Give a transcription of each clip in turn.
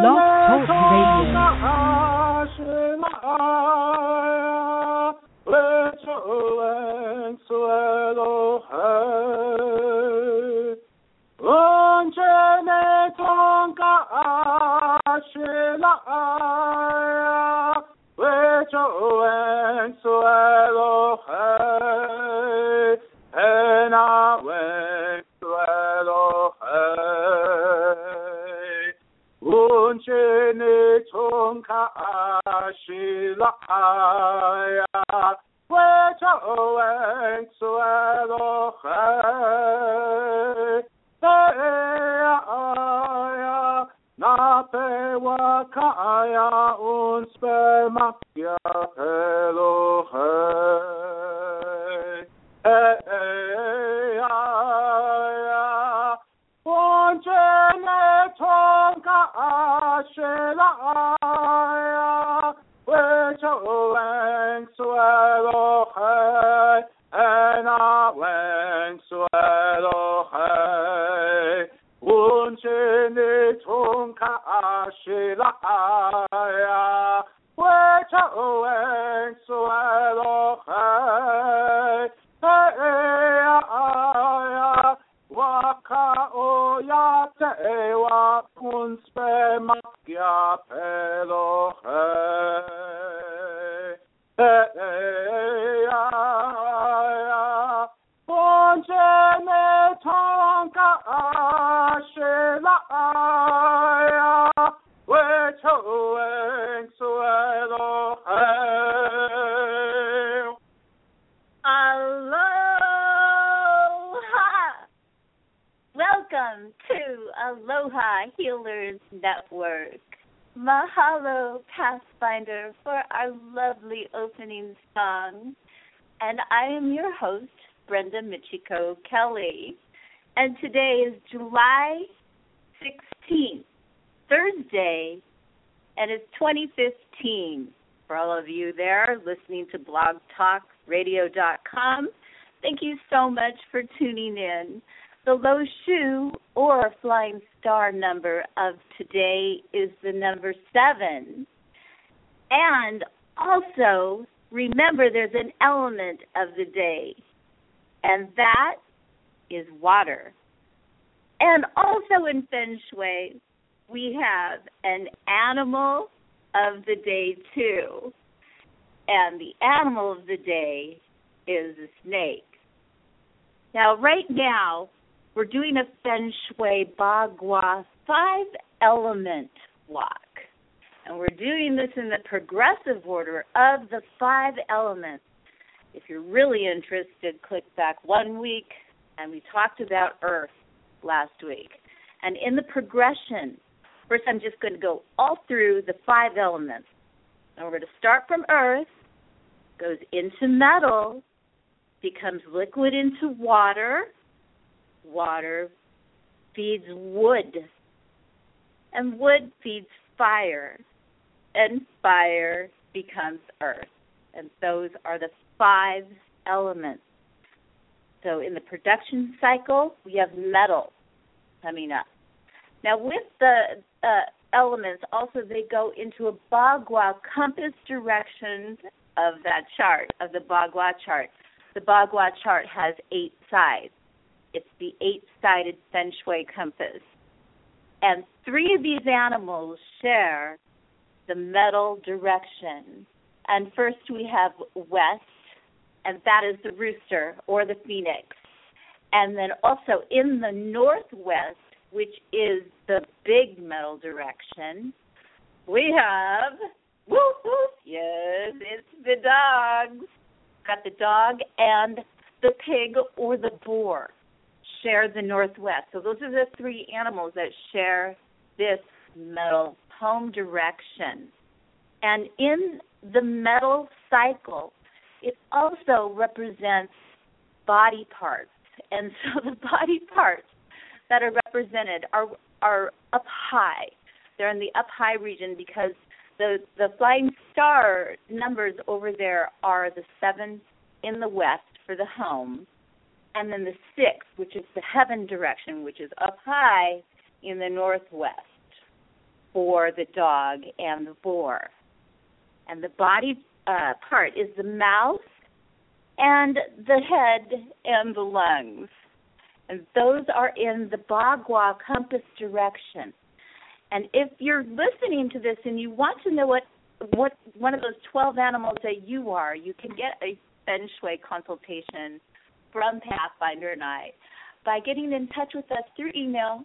Blog Talk Radio. Welcome to Aloha Healers Network. Mahalo, Pathfinder, for our lovely opening song. And I am your host, Brenda Michiko Kelly. And today is July 16th, Thursday, and it's 2015. For all of you there listening to blogtalkradio.com, thank you so much for tuning in. The Lo Shu, or Flying Star number of today is the number 7. And also, remember there's an element of the day, and that is water. And also in Feng Shui, we have an animal of the day, too. And the animal of the day is a snake. Now, right now, we're doing a Feng Shui Bagua 5-element block. And we're doing this in the progressive order of the 5 elements. If you're really interested, click back 1 week, and we talked about Earth last week. And in the progression, first I'm just going to go all through the 5 elements. And we're going to start from Earth, goes into metal, becomes liquid into water. Water feeds wood, and wood feeds fire, and fire becomes earth. And those are the 5 elements. So in the production cycle, we have metal coming up. Now with the elements, also they go into a Bagua compass direction of that chart, of the Bagua chart. The Bagua chart has 8 sides. It's the 8-sided Feng Shui compass. And 3 of these animals share the metal direction. And first we have west, and that is the rooster or the phoenix. And then also in the northwest, which is the big metal direction, we have, whoop, whoop, yes, it's the dogs. Got the dog and the pig or the boar. Share the northwest. So those are the 3 animals that share this metal home direction. And in the metal cycle, it also represents body parts. And so the body parts that are represented are up high. They're in the up high region because the flying star numbers over there are the 7 in the west for the home, and then the 6, which is the heaven direction, which is up high in the northwest. for the dog and the boar. And the body part is the mouth and the head and the lungs. And those are in the Bagua compass direction. And if you're listening to this and you want to know what one of those 12 animals that you are, you can get a Feng Shui consultation from Pathfinder and I by getting in touch with us through email,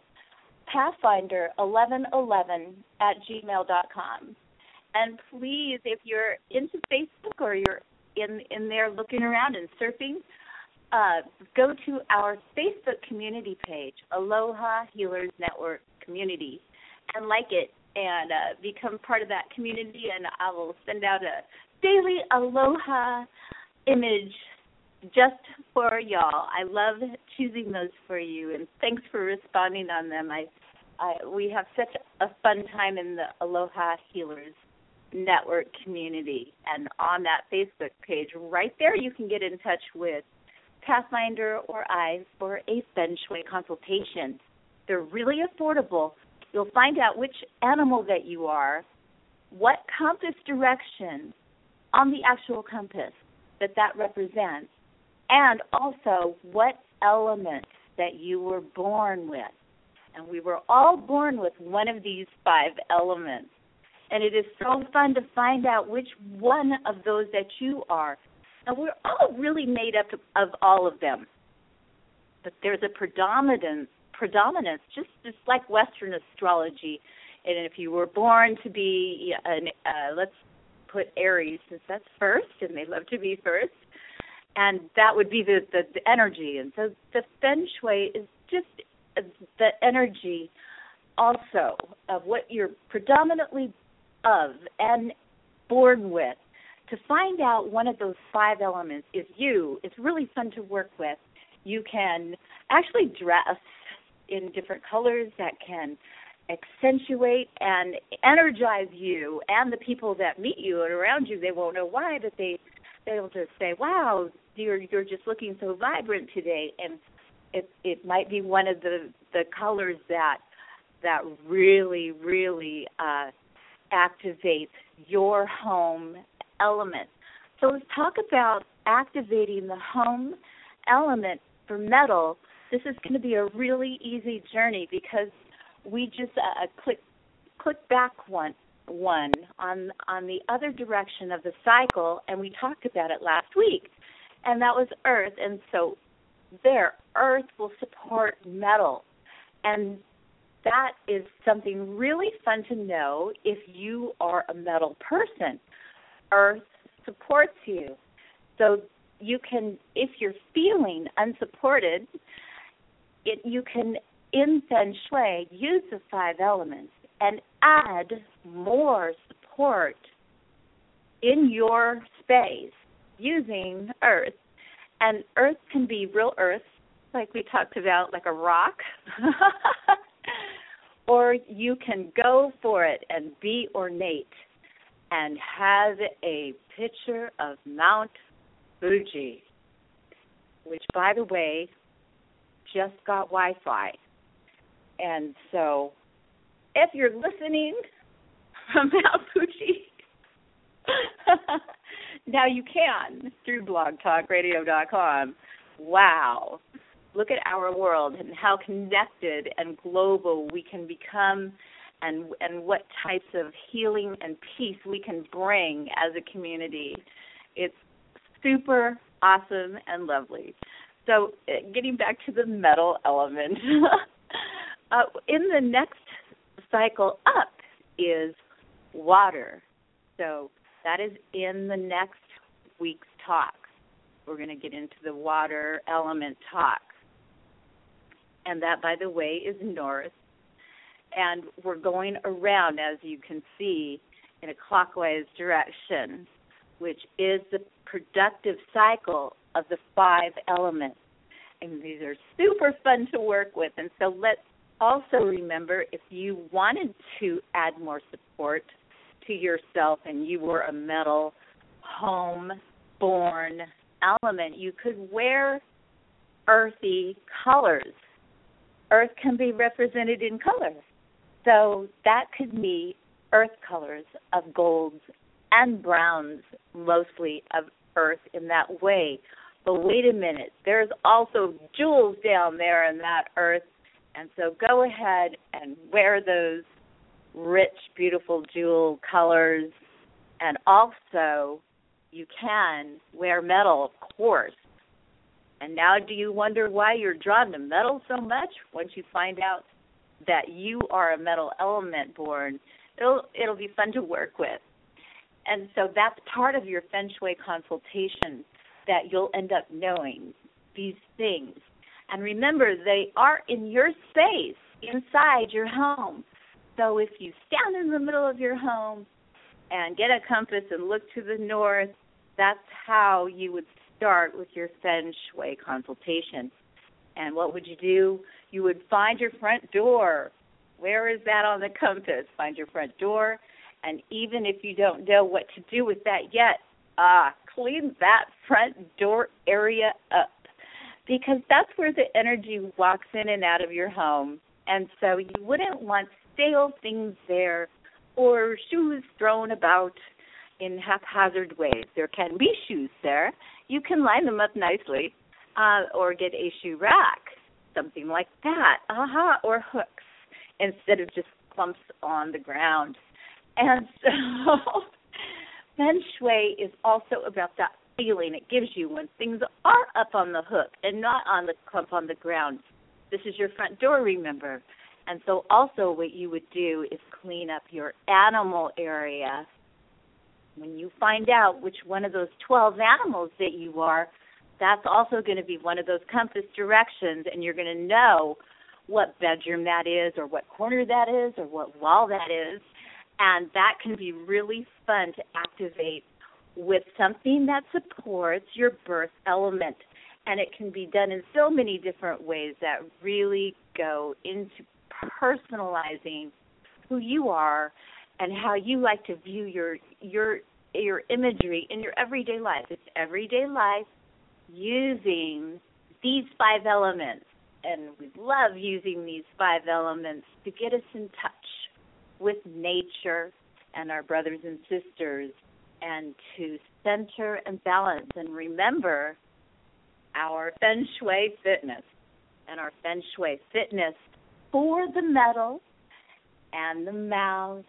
pathfinder1111@gmail.com. And please, if you're into Facebook or you're in there looking around and surfing, go to our Facebook community page, Aloha Healers Network Community, and like it and become part of that community. And I will send out a daily Aloha image just for y'all. I love choosing those for you, and thanks for responding on them. We have such a fun time in the Aloha Healers Network community. And on that Facebook page, right there, you can get in touch with Pathfinder or I for a Feng Shui consultation. They're really affordable. You'll find out which animal that you are, what compass direction on the actual compass that represents, and also what element that you were born with. And we were all born with one of these 5 elements. And it is so fun to find out which one of those that you are. Now, we're all really made up of all of them. But there's a predominance just like Western astrology. And if you were born to be, let's put Aries, since that's first, and they love to be first, and that would be the energy. And so the Feng Shui is just the energy also of what you're predominantly of and born with. To find out one of those 5 elements is you. It's really fun to work with. You can actually dress in different colors that can accentuate and energize you and the people that meet you and around you. They won't know why, but they'll just say, wow, you're just looking so vibrant today. And it might be one of the colors that really, really activates your home element. So let's talk about activating the home element for metal. This is going to be a really easy journey because we just click back one on the other direction of the cycle, and we talked about it last week, and that was Earth. And so Earth will support metal, and that is something really fun to know if you are a metal person. Earth supports you. So you can, if you're feeling unsupported, you can, in Feng Shui, use the 5 elements and add more support in your space using Earth. And Earth can be real Earth, like we talked about, like a rock. Or you can go for it and be ornate and have a picture of Mount Fuji, which, by the way, just got Wi-Fi. And so if you're listening from Mount Fuji, now you can through blogtalkradio.com. Wow. Look at our world and how connected and global we can become, and what types of healing and peace we can bring as a community. It's super awesome and lovely. So getting back to the metal element, in the next cycle up is water. So that is in the next week's talk. We're going to get into the water element talk. And that, by the way, is north. And we're going around, as you can see, in a clockwise direction, which is the productive cycle of the 5 elements. And these are super fun to work with. And so let's also remember, if you wanted to add more support to yourself and you were a metal home-born element, you could wear earthy colors. Earth can be represented in colors. So that could be earth colors of golds and browns, mostly of earth in that way. But wait a minute, there's also jewels down there in that earth. And so go ahead and wear those rich, beautiful jewel colors. And also, you can wear metal, of course. And now do you wonder why you're drawn to metal so much? Once you find out that you are a metal element born, it'll be fun to work with. And so that's part of your Feng Shui consultation, that you'll end up knowing these things. And remember, they are in your space, inside your home. So if you stand in the middle of your home and get a compass and look to the north, that's how you would start with your Feng Shui consultation. And what would you do? You would find your front door. Where is that on the compass? Find your front door. And even if you don't know what to do with that yet, clean that front door area up, because that's where the energy walks in and out of your home. And so you wouldn't want stale things there or shoes thrown about in haphazard ways. There can be shoes there. You can line them up nicely, or get a shoe rack, something like that, or hooks, instead of just clumps on the ground. And so Feng Shui is also about that feeling it gives you when things are up on the hook and not on the clump on the ground. This is your front door, remember. And so also what you would do is clean up your animal area. When you find out which one of those 12 animals that you are, that's also going to be one of those compass directions, and you're going to know what bedroom that is, or what corner that is, or what wall that is. And that can be really fun to activate with something that supports your birth element. And it can be done in so many different ways that really go into personalizing who you are and how you like to view your imagery in your everyday life. It's everyday life using these 5 elements. And we love using these 5 elements to get us in touch with nature and our brothers and sisters, and to center and balance. And remember our Feng Shui fitness, and our Feng Shui fitness for the metal and the mouth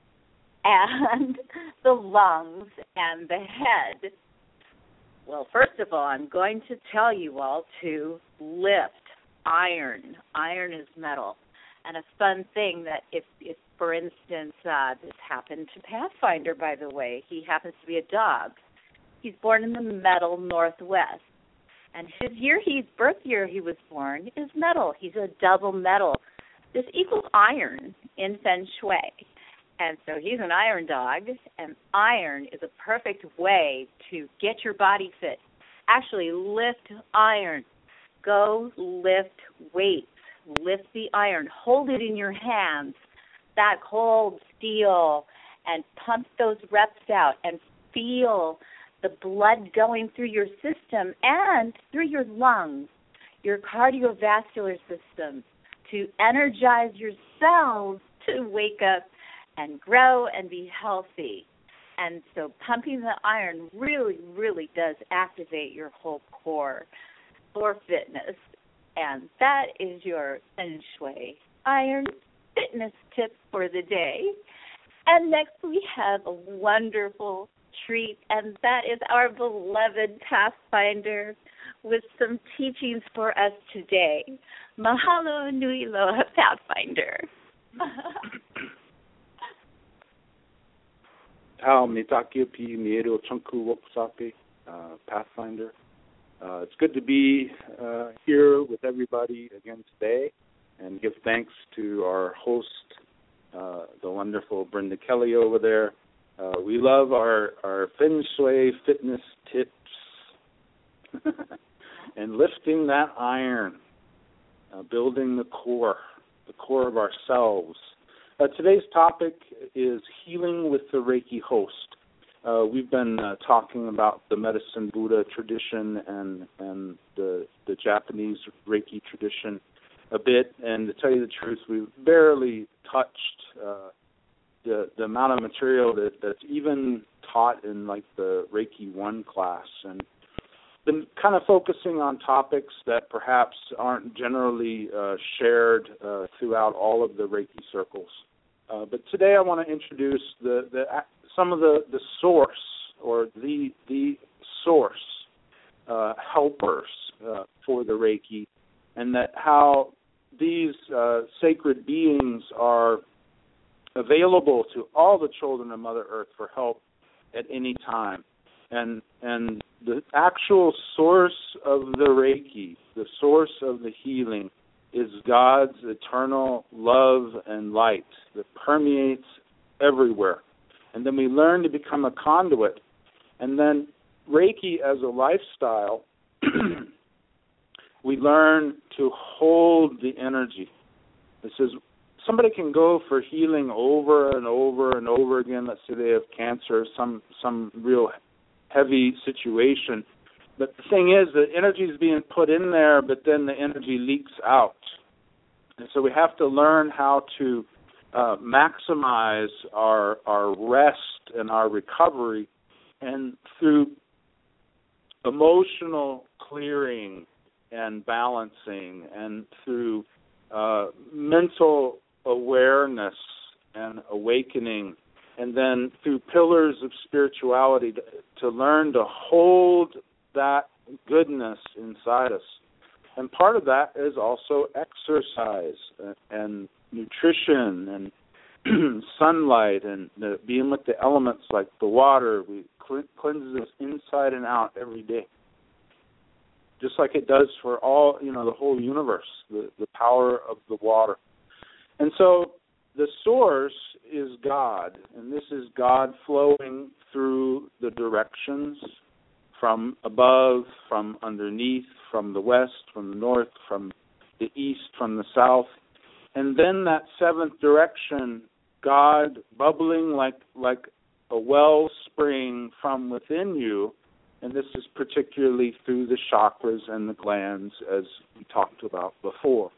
and the lungs and the head. Well, first of all, I'm going to tell you all to lift iron. Iron is metal. And a fun thing that if for instance, this happened to Pathfinder, by the way. He happens to be a dog. He's born in the metal Northwest. And his birth year he was born is metal. He's a double metal. This equals iron in Feng Shui. And so he's an iron dog, and iron is a perfect way to get your body fit. Actually, lift iron. Go lift weights. Lift the iron. Hold it in your hands, that cold steel, and pump those reps out and feel the blood going through your system and through your lungs, your cardiovascular system, to energize your cells to wake up and grow and be healthy. And so pumping the iron really, really does activate your whole core for fitness. And that is your Feng Shui iron fitness tip for the day. And next we have a wonderful treat, and that is our beloved Pathfinder with some teachings for us today. Mahalo nui loa, Pathfinder. Tau me takia pi miero chunku wokusape, Pathfinder. It's good to be here with everybody again today, and give thanks to our host, the wonderful Brenda Kelly over there. We love our Feng Shui fitness tips and lifting that iron, building the core of ourselves. Today's topic is healing with the Reiki host. We've been talking about the Medicine Buddha tradition and the Japanese Reiki tradition. a bit, and to tell you the truth, we've barely touched the amount of material that's even taught in like the Reiki 1 class, and been kind of focusing on topics that perhaps aren't generally shared throughout all of the Reiki circles. But today I want to introduce some of the source, or the source helpers for the Reiki, and that how these sacred beings are available to all the children of Mother Earth for help at any time. And the actual source of the Reiki, the source of the healing, is God's eternal love and light that permeates everywhere. And then we learn to become a conduit. And then Reiki as a lifestyle, we learn to hold the energy. This is, somebody can go for healing over and over and over again. Let's say they have cancer, some real heavy situation. But the thing is, the energy is being put in there, but then the energy leaks out. And so we have to learn how to maximize our rest and our recovery, and through emotional clearing and balancing, and through mental awareness and awakening, and then through pillars of spirituality to learn to hold that goodness inside us. And part of that is also exercise and nutrition and sunlight and being with the elements like the water. We cleanses us inside and out every day, just like it does for all, the whole universe, the power of the water. And so the source is God, and this is God flowing through the directions from above, from underneath, from the west, from the north, from the east, from the south. And then that seventh direction, God bubbling like a wellspring from within you, and this is particularly through the chakras and the glands, as we talked about before.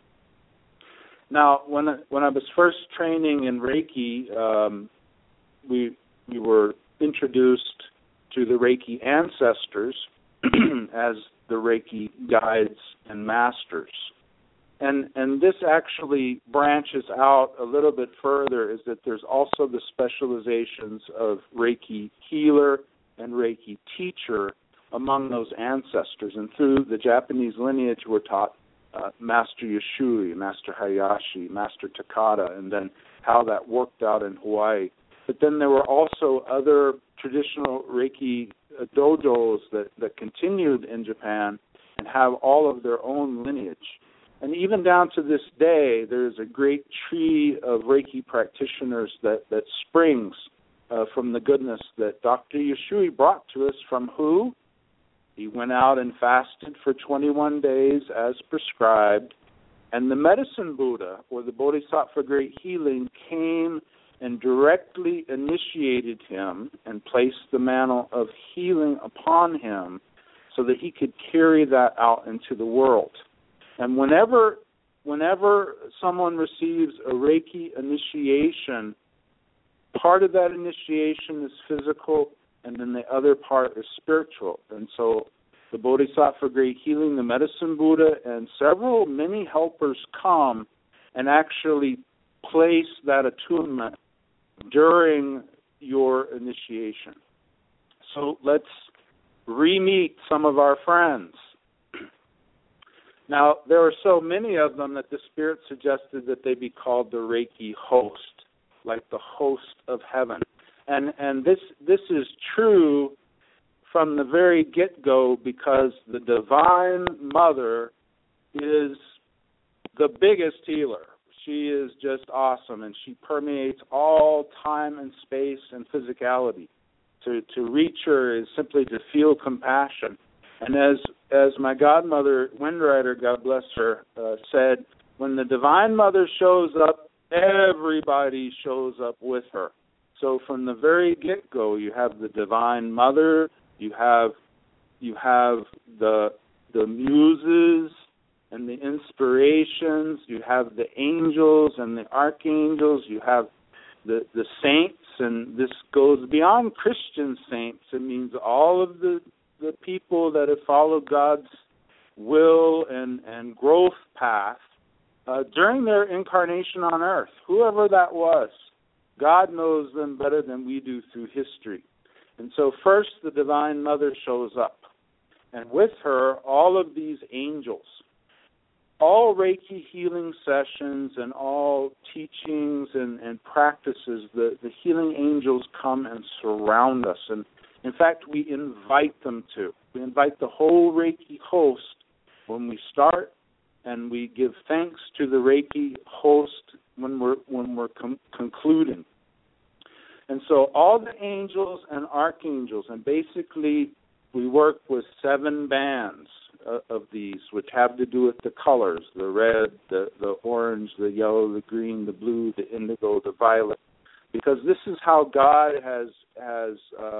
Now, when I was first training in Reiki, we were introduced to the Reiki ancestors as the Reiki guides and masters. And this actually branches out a little bit further, is that there's also the specializations of Reiki healer and Reiki teacher among those ancestors. And through the Japanese lineage, we're taught Master Yashui, Master Hayashi, Master Takata, and then how that worked out in Hawaii. But then there were also other traditional Reiki dojos that continued in Japan and have all of their own lineage. And even down to this day, there's a great tree of Reiki practitioners that springs from the goodness that Dr. Yashui brought to us from who? He went out and fasted for 21 days as prescribed, and the medicine Buddha, or the Bodhisattva Great Healing, came and directly initiated him and placed the mantle of healing upon him so that he could carry that out into the world. And whenever someone receives a Reiki initiation, part of that initiation is physical, and then the other part is spiritual. And so the Bodhisattva Great Healing, the Medicine Buddha, and many helpers come and actually place that attunement during your initiation. So let's re-meet some of our friends. Now, there are so many of them that the Spirit suggested that they be called the Reiki host, like the host of heaven. And this is true from the very get-go, because the Divine Mother is the biggest healer. She is just awesome, and she permeates all time and space and physicality. To reach her is simply to feel compassion. And as my godmother, Windrider, God bless her, said, when the Divine Mother shows up, everybody shows up with her. So from the very get-go, you have the Divine Mother, you have the muses, and the inspirations. You have the angels and the archangels. You have the saints, and this goes beyond Christian saints. It means all of the people that have followed God's will and growth path during their incarnation on earth. Whoever that was, God knows them better than we do through history. And so first the Divine Mother shows up, and with her all of these angels. All Reiki healing sessions and all teachings and practices, the healing angels come and surround us. And in fact, we invite them to. We invite the whole Reiki host when we start, and we give thanks to the Reiki host when we're concluding. And so all the angels and archangels, and basically we work with 7 bands of these, which have to do with the colors, the red, the orange, the yellow, the green, the blue, the indigo, the violet, because this is how God has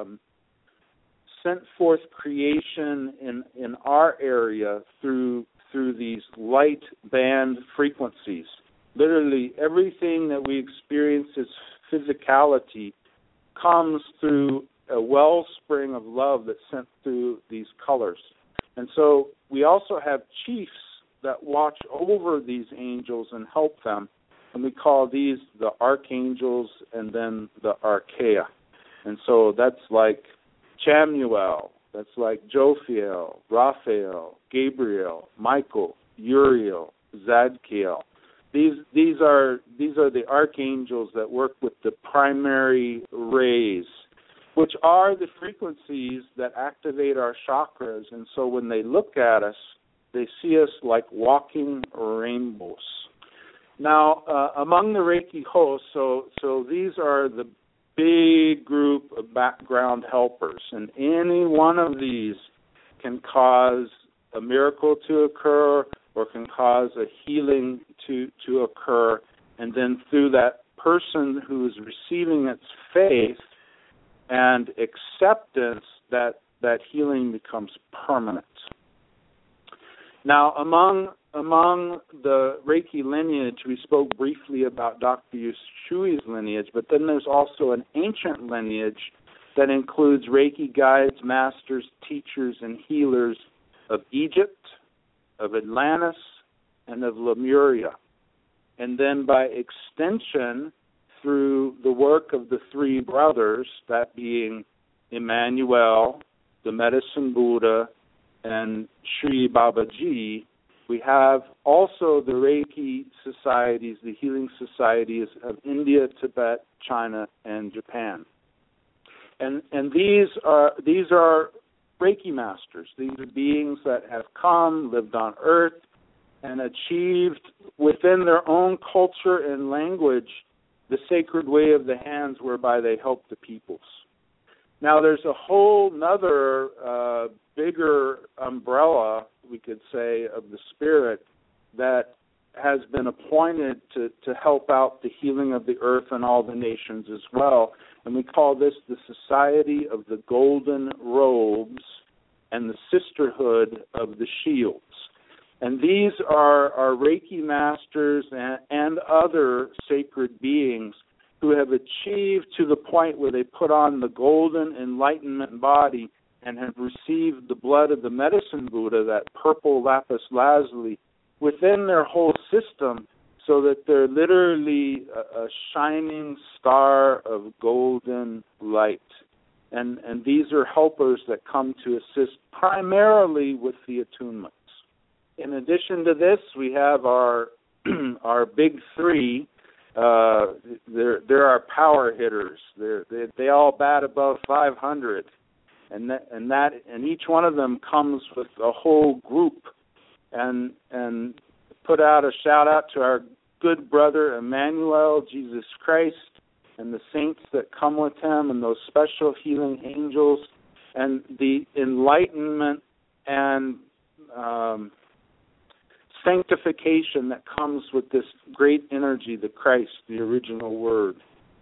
sent forth creation in our area through these light band frequencies. Literally everything that we experience as physicality comes through a wellspring of love that's sent through these colors. And so we also have chiefs that watch over these angels and help them, and we call these the archangels and then the archaea. And so that's like Chamuel, that's like Jophiel, Raphael, Gabriel, Michael, Uriel, Zadkiel. These are the archangels that work with the primary rays, which are the frequencies that activate our chakras. And so when they look at us, they see us like walking rainbows. Now, among the Reiki hosts, so these are the big group of background helpers, and any one of these can cause a miracle to occur or can cause a healing to occur, and then through that person who is receiving its faith and acceptance, that healing becomes permanent. Now, among the Reiki lineage, we spoke briefly about Dr. Ushui's lineage, but then there's also an ancient lineage that includes Reiki guides, masters, teachers, and healers of Egypt, of Atlantis, and of Lemuria. And then by extension, through the work of the 3 brothers, that being Emmanuel, the Medicine Buddha, and Sri Babaji, we have also the Reiki societies, the healing societies of India, Tibet, China, and Japan. And these are Reiki masters. These are beings that have come, lived on Earth, and achieved within their own culture and language the sacred way of the hands whereby they help the peoples. Now, there's a whole nother bigger umbrella, we could say, of the spirit that has been appointed to help out the healing of the earth and all the nations as well. And we call this the Society of the Golden Robes and the Sisterhood of the Shields. And these are Reiki masters and other sacred beings who have achieved to the point where they put on the golden enlightenment body and have received the blood of the Medicine Buddha, that purple lapis lazuli, within their whole system, so that they're literally a shining star of golden light. And these are helpers that come to assist primarily with the attunements. In addition to this, we have our big 3. They're our power hitters. They all bat above 500, and each one of them comes with a whole group. And put out a shout out to our good brother Emmanuel, Jesus Christ, and the saints that come with him, and those special healing angels, and the enlightenment and sanctification that comes with this great energy, the Christ, the original word.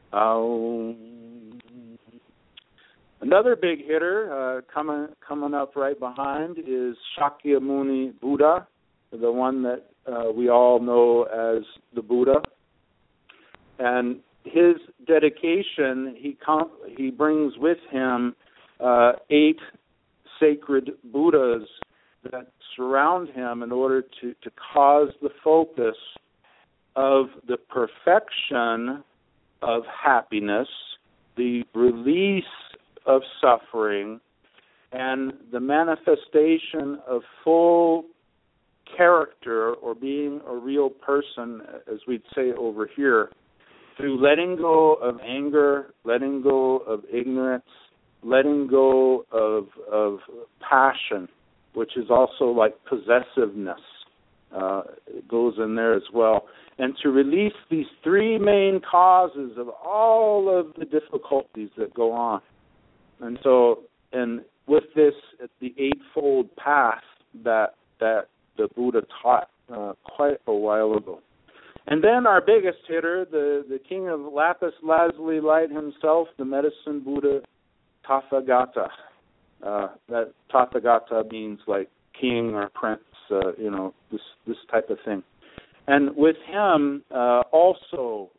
Another big hitter coming up right behind is Shakyamuni Buddha, the one that we all know as the Buddha. And his dedication, he brings with him 8 sacred Buddhas that surround him in order to cause the focus of the perfection of happiness, the release of suffering, and the manifestation of full character, or being a real person, as we'd say over here, through letting go of anger, letting go of ignorance, letting go of passion, which is also like possessiveness. It goes in there as well. And to release these 3 main causes of all of the difficulties that go on. And so, and with this, the eightfold path that the Buddha taught quite a while ago. And then our biggest hitter, the king of lapis lazuli light himself, the medicine Buddha, Tathagata. That Tathagata means like king or prince, this type of thing. And with him, also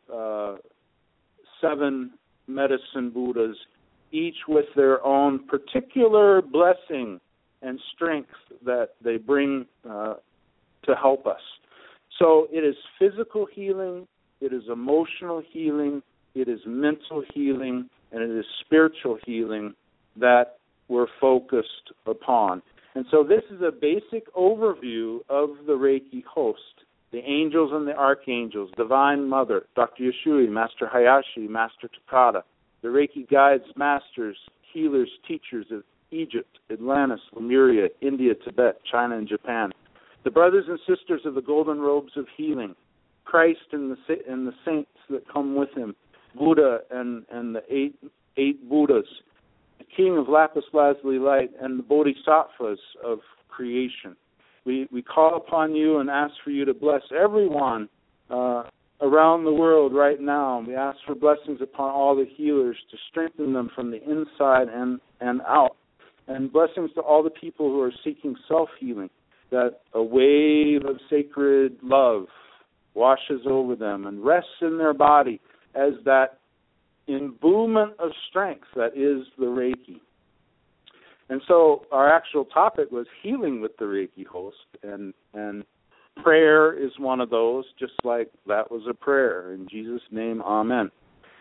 7 medicine Buddhas, each with their own particular blessing and strength that they bring to help us. So it is physical healing, it is emotional healing, it is mental healing, and it is spiritual healing that we're focused upon. And so this is a basic overview of the Reiki host. The angels and the archangels, Divine Mother, Dr. Yashui, Master Hayashi, Master Takada, the Reiki guides, masters, healers, teachers of Egypt, Atlantis, Lemuria, India, Tibet, China, and Japan, the brothers and sisters of the golden robes of healing, Christ and the saints that come with him, Buddha and the eight Buddhas, the king of lapis lazuli light, and the bodhisattvas of creation. We call upon you and ask for you to bless everyone around the world right now. We ask for blessings upon all the healers to strengthen them from the inside and out. And blessings to all the people who are seeking self-healing, that a wave of sacred love washes over them and rests in their body as that imbuement of strength that is the Reiki. And so our actual topic was healing with the Reiki host, and prayer is one of those, just like that was a prayer. In Jesus' name, amen.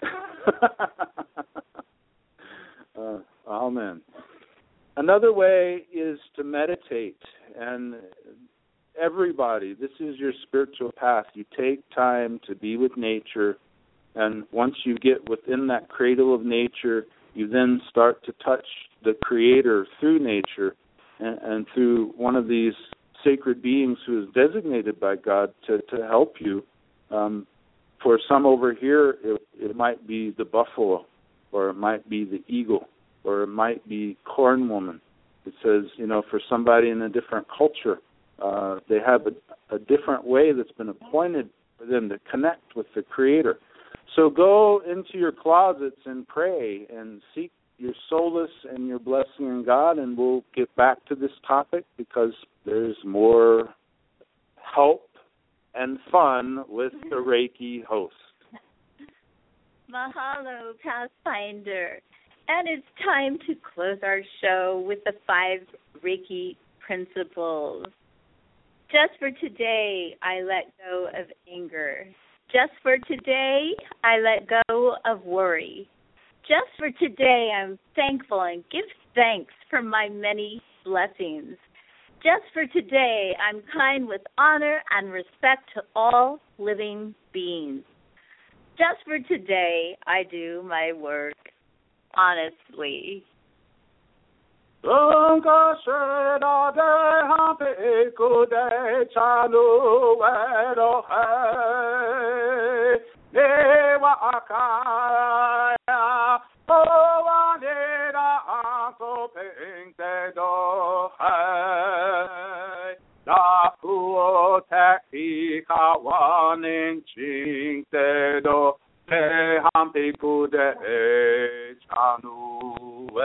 Amen. Another way is to meditate, and everybody, this is your spiritual path. You take time to be with nature, and once you get within that cradle of nature, you then start to touch the Creator through nature and through one of these sacred beings who is designated by God to help you. For some over here, it might be the buffalo, or it might be the eagle, or it might be corn woman. It says, for somebody in a different culture, they have a different way that's been appointed for them to connect with the Creator. So go into your closets and pray and seek your solace and your blessing in God, and we'll get back to this topic because there's more help and fun with the Reiki host. Mahalo, Pathfinder. And it's time to close our show with the 5 Reiki principles. Just for today, I let go of anger. Just for today, I let go of worry. Just for today, I'm thankful and give thanks for my many blessings. Just for today, I'm kind with honor and respect to all living beings. Just for today, I do my work honestly.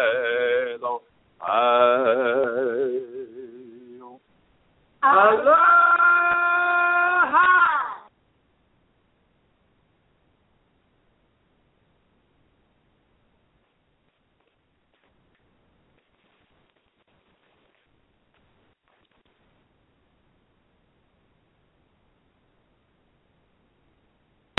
Allah